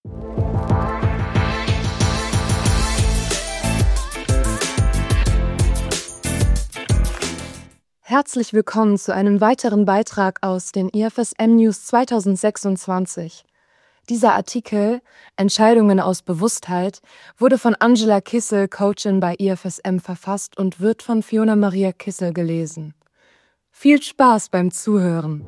Herzlich willkommen zu einem weiteren Beitrag aus den IFSM News 2026. Dieser Artikel, Entscheidungen aus Bewusstheit, wurde von Angela Kissel, Coachin bei IFSM, verfasst und wird von Fiona Maria Kissel gelesen. Viel Spaß beim Zuhören!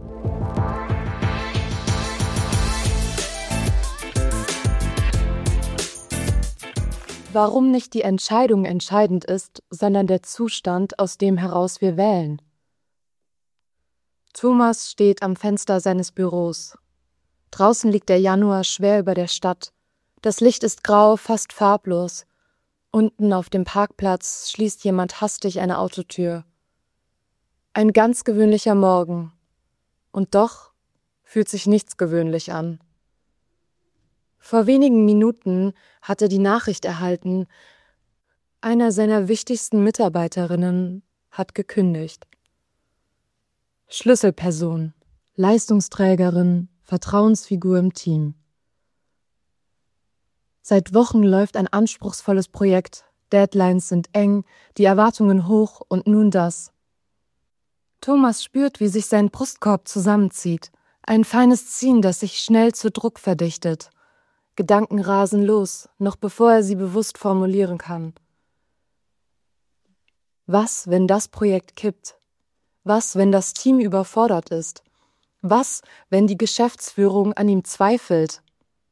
Warum nicht die Entscheidung entscheidend ist, sondern der Zustand, aus dem heraus wir wählen. Thomas steht am Fenster seines Büros. Draußen liegt der Januar schwer über der Stadt. Das Licht ist grau, fast farblos. Unten auf dem Parkplatz schließt jemand hastig eine Autotür. Ein ganz gewöhnlicher Morgen. Und doch fühlt sich nichts gewöhnlich an. Vor wenigen Minuten hat er die Nachricht erhalten, einer seiner wichtigsten Mitarbeiterinnen hat gekündigt. Schlüsselperson, Leistungsträgerin, Vertrauensfigur im Team. Seit Wochen läuft ein anspruchsvolles Projekt, Deadlines sind eng, die Erwartungen hoch und nun das. Thomas spürt, wie sich sein Brustkorb zusammenzieht, ein feines Ziehen, das sich schnell zu Druck verdichtet. Gedanken rasen los, noch bevor er sie bewusst formulieren kann. Was, wenn das Projekt kippt? Was, wenn das Team überfordert ist? Was, wenn die Geschäftsführung an ihm zweifelt?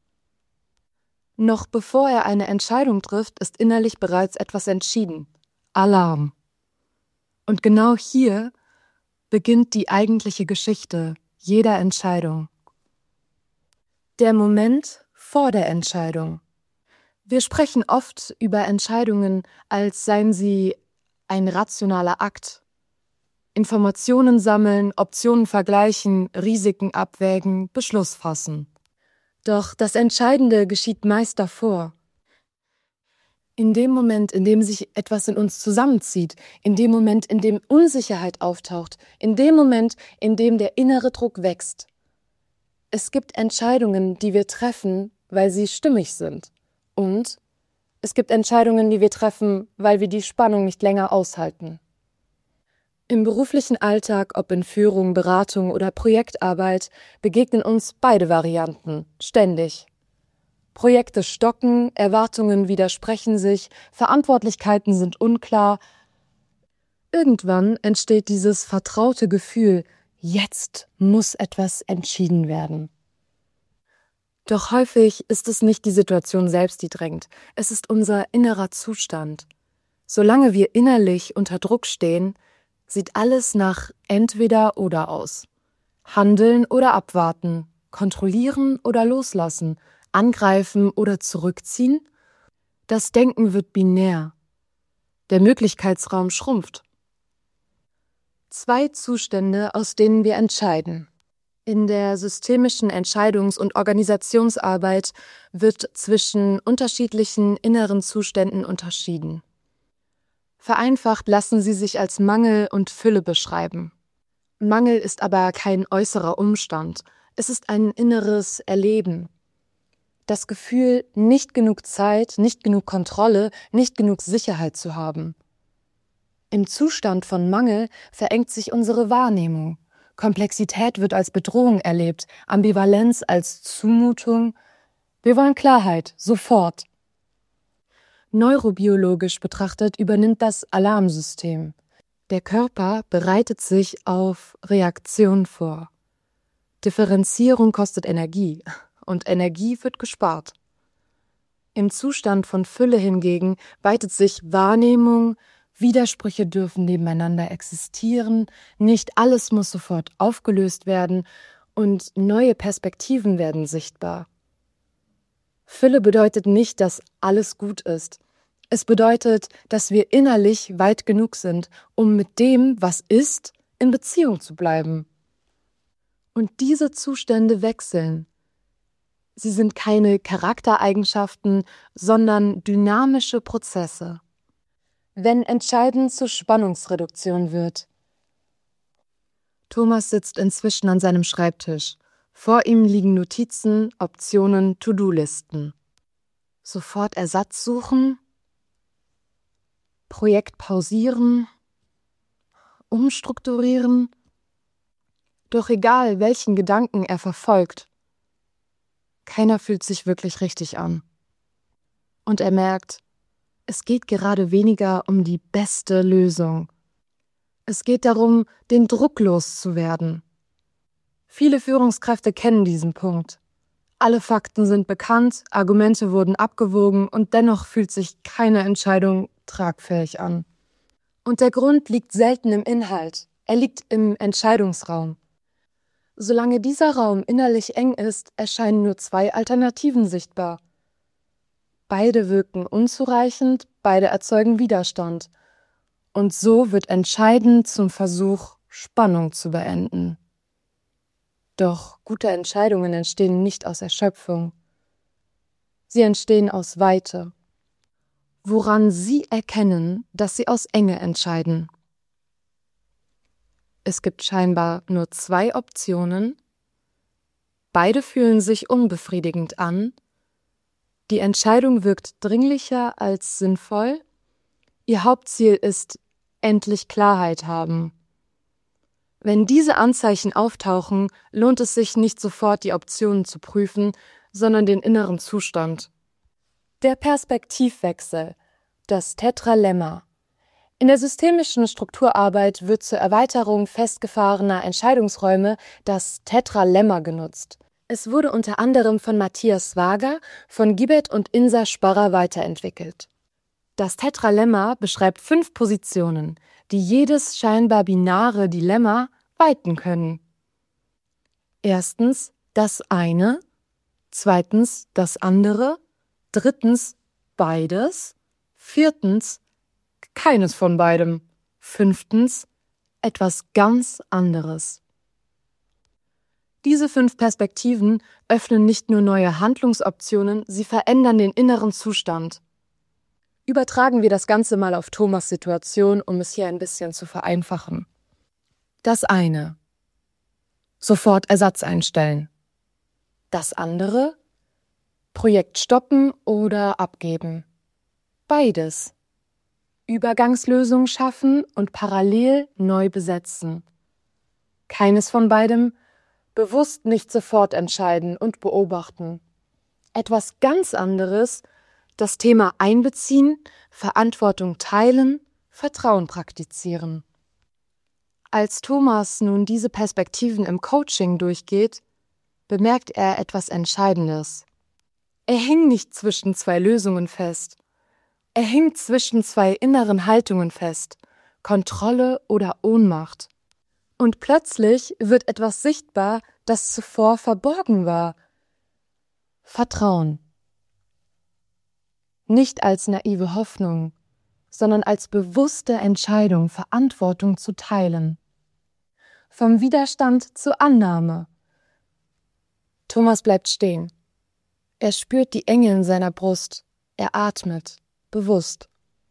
Noch bevor er eine Entscheidung trifft, ist innerlich bereits etwas entschieden. Alarm. Und genau hier beginnt die eigentliche Geschichte jeder Entscheidung. Der Moment vor der Entscheidung. Wir sprechen oft über Entscheidungen, als seien sie ein rationaler Akt. Informationen sammeln, Optionen vergleichen, Risiken abwägen, Beschluss fassen. Doch das Entscheidende geschieht meist davor. In dem Moment, in dem sich etwas in uns zusammenzieht, in dem Moment, in dem Unsicherheit auftaucht, in dem Moment, in dem der innere Druck wächst. Es gibt Entscheidungen, die wir treffen, weil sie stimmig sind. Und es gibt Entscheidungen, die wir treffen, weil wir die Spannung nicht länger aushalten. Im beruflichen Alltag, ob in Führung, Beratung oder Projektarbeit, begegnen uns beide Varianten, ständig. Projekte stocken, Erwartungen widersprechen sich, Verantwortlichkeiten sind unklar. Irgendwann entsteht dieses vertraute Gefühl, jetzt muss etwas entschieden werden. Doch häufig ist es nicht die Situation selbst, die drängt, es ist unser innerer Zustand. Solange wir innerlich unter Druck stehen, sieht alles nach entweder oder aus. Handeln oder abwarten, kontrollieren oder loslassen, angreifen oder zurückziehen. Das Denken wird binär. Der Möglichkeitsraum schrumpft. 2 Zustände, aus denen wir entscheiden. In der systemischen Entscheidungs- und Organisationsarbeit wird zwischen unterschiedlichen inneren Zuständen unterschieden. Vereinfacht lassen sie sich als Mangel und Fülle beschreiben. Mangel ist aber kein äußerer Umstand, es ist ein inneres Erleben. Das Gefühl, nicht genug Zeit, nicht genug Kontrolle, nicht genug Sicherheit zu haben. Im Zustand von Mangel verengt sich unsere Wahrnehmung. Komplexität wird als Bedrohung erlebt, Ambivalenz als Zumutung. Wir wollen Klarheit, sofort. Neurobiologisch betrachtet übernimmt das Alarmsystem. Der Körper bereitet sich auf Reaktion vor. Differenzierung kostet Energie und Energie wird gespart. Im Zustand von Fülle hingegen weitet sich Wahrnehmung, Widersprüche dürfen nebeneinander existieren, nicht alles muss sofort aufgelöst werden und neue Perspektiven werden sichtbar. Fülle bedeutet nicht, dass alles gut ist. Es bedeutet, dass wir innerlich weit genug sind, um mit dem, was ist, in Beziehung zu bleiben. Und diese Zustände wechseln. Sie sind keine Charaktereigenschaften, sondern dynamische Prozesse. Wenn entscheidend zur Spannungsreduktion wird. Thomas sitzt inzwischen an seinem Schreibtisch. Vor ihm liegen Notizen, Optionen, To-Do-Listen. Sofort Ersatz suchen, Projekt pausieren, umstrukturieren. Doch egal, welchen Gedanken er verfolgt, keiner fühlt sich wirklich richtig an. Und er merkt, es geht gerade weniger um die beste Lösung. Es geht darum, den Druck loszuwerden. Viele Führungskräfte kennen diesen Punkt. Alle Fakten sind bekannt, Argumente wurden abgewogen und dennoch fühlt sich keine Entscheidung tragfähig an. Und der Grund liegt selten im Inhalt, er liegt im Entscheidungsraum. Solange dieser Raum innerlich eng ist, erscheinen nur zwei Alternativen sichtbar. Beide wirken unzureichend, beide erzeugen Widerstand. Und so wird entscheidend zum Versuch, Spannung zu beenden. Doch gute Entscheidungen entstehen nicht aus Erschöpfung. Sie entstehen aus Weite. Woran Sie erkennen, dass Sie aus Enge entscheiden. Es gibt scheinbar nur zwei Optionen. Beide fühlen sich unbefriedigend an. Die Entscheidung wirkt dringlicher als sinnvoll. Ihr Hauptziel ist endlich Klarheit haben. Wenn diese Anzeichen auftauchen, lohnt es sich nicht sofort, die Optionen zu prüfen, sondern den inneren Zustand. Der Perspektivwechsel, das Tetralemma. In der systemischen Strukturarbeit wird zur Erweiterung festgefahrener Entscheidungsräume das Tetralemma genutzt. Es wurde unter anderem von Matthias Wager, von Gibet und Insa Sparrer weiterentwickelt. Das Tetralemma beschreibt 5 Positionen, die jedes scheinbar binare Dilemma weiten können. Erstens das eine, zweitens das andere, drittens beides, viertens keines von beidem, fünftens etwas ganz anderes. Diese 5 Perspektiven öffnen nicht nur neue Handlungsoptionen, sie verändern den inneren Zustand. Übertragen wir das Ganze mal auf Thomas' Situation, um es hier ein bisschen zu vereinfachen. Das eine: sofort Ersatz einstellen. Das andere: Projekt stoppen oder abgeben. Beides: Übergangslösung schaffen und parallel neu besetzen. Keines von beidem: bewusst nicht sofort entscheiden und beobachten. Etwas ganz anderes: das Thema einbeziehen, Verantwortung teilen, Vertrauen praktizieren. Als Thomas nun diese Perspektiven im Coaching durchgeht, bemerkt er etwas Entscheidendes. Er hing nicht zwischen 2 Lösungen fest. Er hing zwischen 2 inneren Haltungen fest, Kontrolle oder Ohnmacht. Und plötzlich wird etwas sichtbar, das zuvor verborgen war. Vertrauen. Nicht als naive Hoffnung, sondern als bewusste Entscheidung, Verantwortung zu teilen. Vom Widerstand zur Annahme. Thomas bleibt stehen. Er spürt die Enge in seiner Brust. Er atmet, bewusst.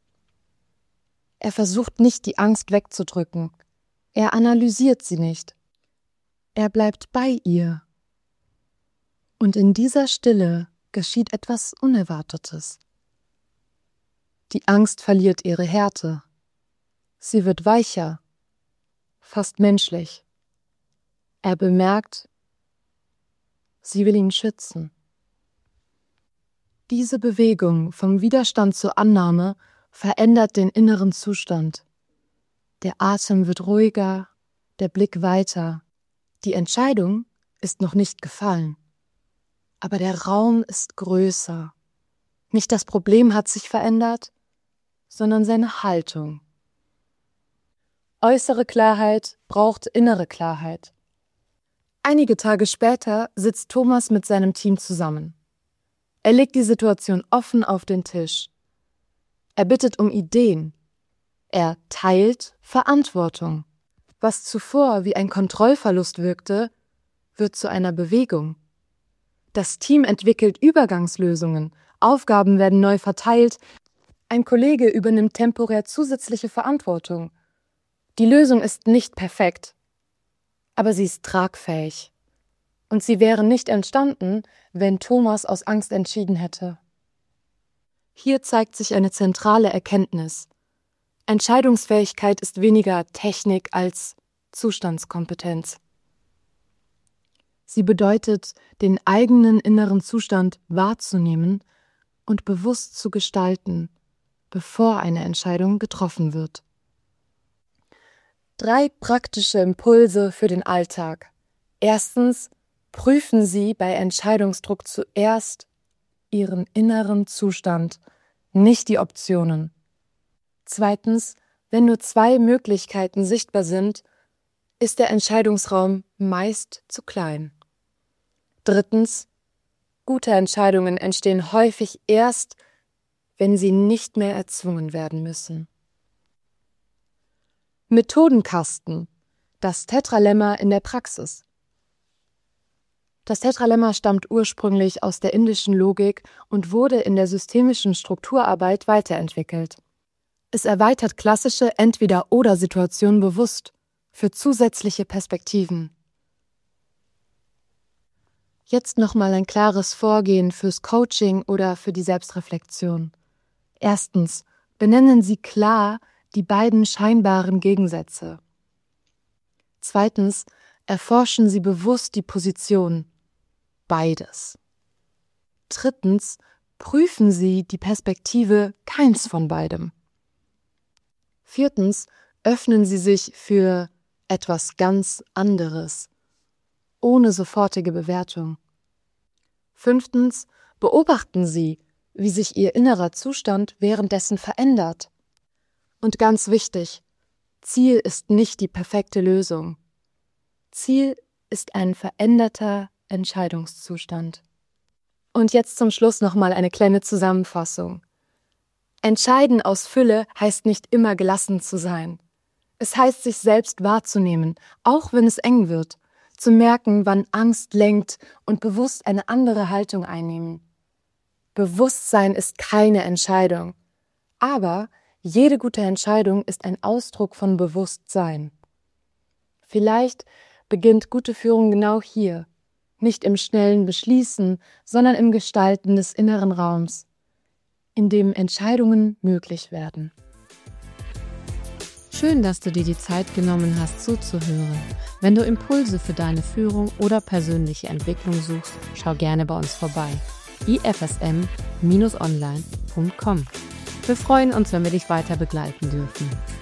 Er versucht nicht, die Angst wegzudrücken. Er analysiert sie nicht. Er bleibt bei ihr. Und in dieser Stille geschieht etwas Unerwartetes. Die Angst verliert ihre Härte. Sie wird weicher, fast menschlich. Er bemerkt, sie will ihn schützen. Diese Bewegung vom Widerstand zur Annahme verändert den inneren Zustand. Der Atem wird ruhiger, der Blick weiter. Die Entscheidung ist noch nicht gefallen. Aber der Raum ist größer. Nicht das Problem hat sich verändert, sondern seine Haltung. Äußere Klarheit braucht innere Klarheit. Einige Tage später sitzt Thomas mit seinem Team zusammen. Er legt die Situation offen auf den Tisch. Er bittet um Ideen. Er teilt Verantwortung. Was zuvor wie ein Kontrollverlust wirkte, wird zu einer Bewegung. Das Team entwickelt Übergangslösungen, Aufgaben werden neu verteilt, ein Kollege übernimmt temporär zusätzliche Verantwortung. Die Lösung ist nicht perfekt, aber sie ist tragfähig. Und sie wären nicht entstanden, wenn Thomas aus Angst entschieden hätte. Hier zeigt sich eine zentrale Erkenntnis. Entscheidungsfähigkeit ist weniger Technik als Zustandskompetenz. Sie bedeutet, den eigenen inneren Zustand wahrzunehmen und bewusst zu gestalten, bevor eine Entscheidung getroffen wird. 3 praktische Impulse für den Alltag. Erstens, prüfen Sie bei Entscheidungsdruck zuerst Ihren inneren Zustand, nicht die Optionen. Zweitens, wenn nur 2 Möglichkeiten sichtbar sind, ist der Entscheidungsraum meist zu klein. Drittens, gute Entscheidungen entstehen häufig erst, wenn sie nicht mehr erzwungen werden müssen. Methodenkasten. Das Tetralemma in der Praxis. Das Tetralemma stammt ursprünglich aus der indischen Logik und wurde in der systemischen Strukturarbeit weiterentwickelt. Es erweitert klassische Entweder-oder-Situationen bewusst für zusätzliche Perspektiven. Jetzt nochmal ein klares Vorgehen fürs Coaching oder für die Selbstreflexion. Erstens, benennen Sie klar die beiden scheinbaren Gegensätze. Zweitens, erforschen Sie bewusst die Position. Beides. Drittens, prüfen Sie die Perspektive keins von beidem. Viertens, öffnen Sie sich für etwas ganz anderes, ohne sofortige Bewertung. Fünftens, beobachten Sie, wie sich Ihr innerer Zustand währenddessen verändert. Und ganz wichtig, Ziel ist nicht die perfekte Lösung. Ziel ist ein veränderter Entscheidungszustand. Und jetzt zum Schluss nochmal eine kleine Zusammenfassung. Entscheiden aus Fülle heißt nicht immer gelassen zu sein. Es heißt, sich selbst wahrzunehmen, auch wenn es eng wird, zu merken, wann Angst lenkt und bewusst eine andere Haltung einnehmen. Bewusstsein ist keine Entscheidung, aber jede gute Entscheidung ist ein Ausdruck von Bewusstsein. Vielleicht beginnt gute Führung genau hier, nicht im schnellen Beschließen, sondern im Gestalten des inneren Raums, in dem Entscheidungen möglich werden. Schön, dass du dir die Zeit genommen hast, zuzuhören. Wenn du Impulse für deine Führung oder persönliche Entwicklung suchst, schau gerne bei uns vorbei. ifsm-online.com. Wir freuen uns, wenn wir dich weiter begleiten dürfen.